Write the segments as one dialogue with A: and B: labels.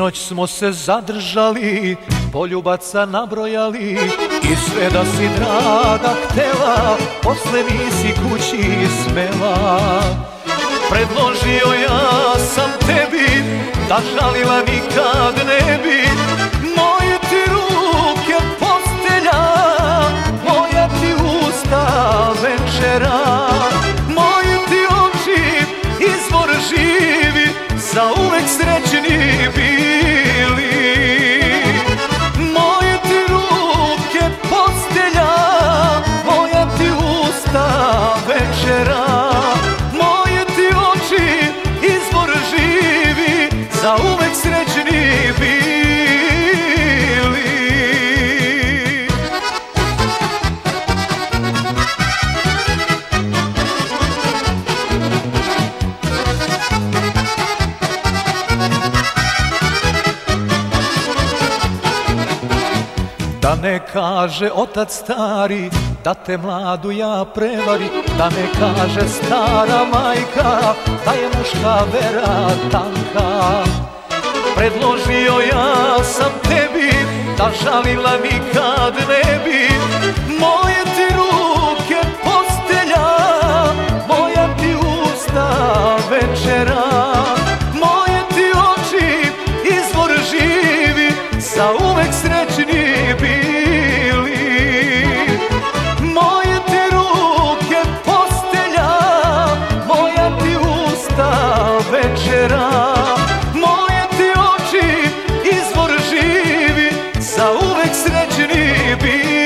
A: Sinoć smo se zadržali, poljubaca nabrojali i sve da si draga htela, posle nisi kući smela. Predložio ja sam tebi, da žalila nikad ne bi, moje ti ruke postelja, moja ti usta večera, moje ti oči izvor živi, zauvek srećni bili. Moje ti ruke postelja, moja ti usta večera, moje ti oči izvor živi, zauvek srećni bili. Da ne kaže otac stari, da te mladu ja prevari, da ne kaže stara majka, da je muška vera tanka. Predložio ja sam tebi, da žalila nikad ne bi, moje ti ruke postelja, moja ti usta večera, moje ti oči izvor živi, zauvek srećni bili. Moje ti ruke postelja, moja ti usta večera, moje ti oči izvor živi, zauvek srećni bili.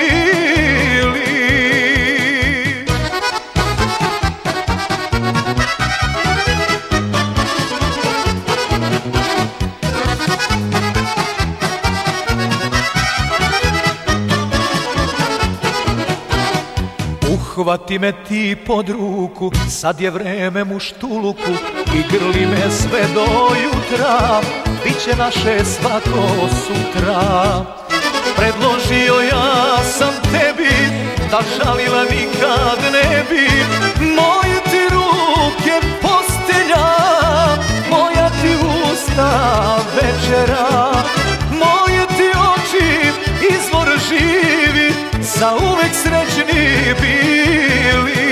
A: Uhvati me ti pod ruku, sad je vreme muštuluku, i grli me sve do jutra, bit će naše svako sutra. Predložio ja sam tebi, da žalila nikad ne bi, moje ti ruke postelja, moja ti usta večera, moje ti oči izvor živi, zauvek srećni bili.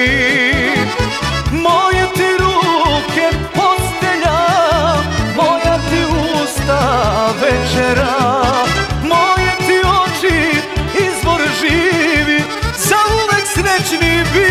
A: Moje ti ruke postelja, moja ti usta večera, moje ti oči izvor živi, zauvek srećni bili.